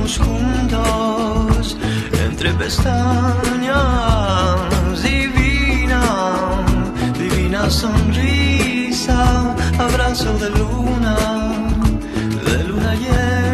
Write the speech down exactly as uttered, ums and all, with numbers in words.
soñamos juntos entre pestañas. Divina, divina sonrisa, abrazo de luna, de luna llena.